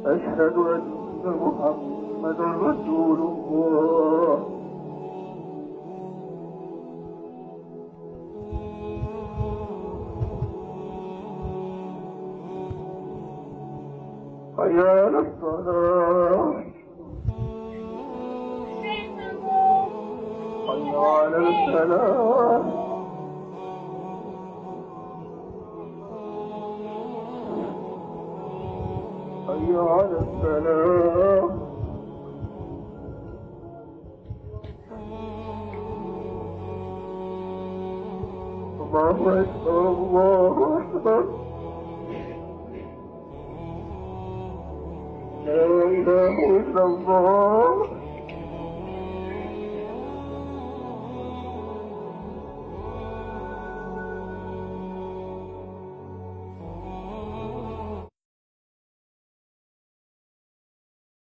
أشهد أن محمدا رسول الله. حي على الصلاة. حي على الفلاح. حي على الفلاح. الله أكبر الله أكبر. لا إله إلا الله.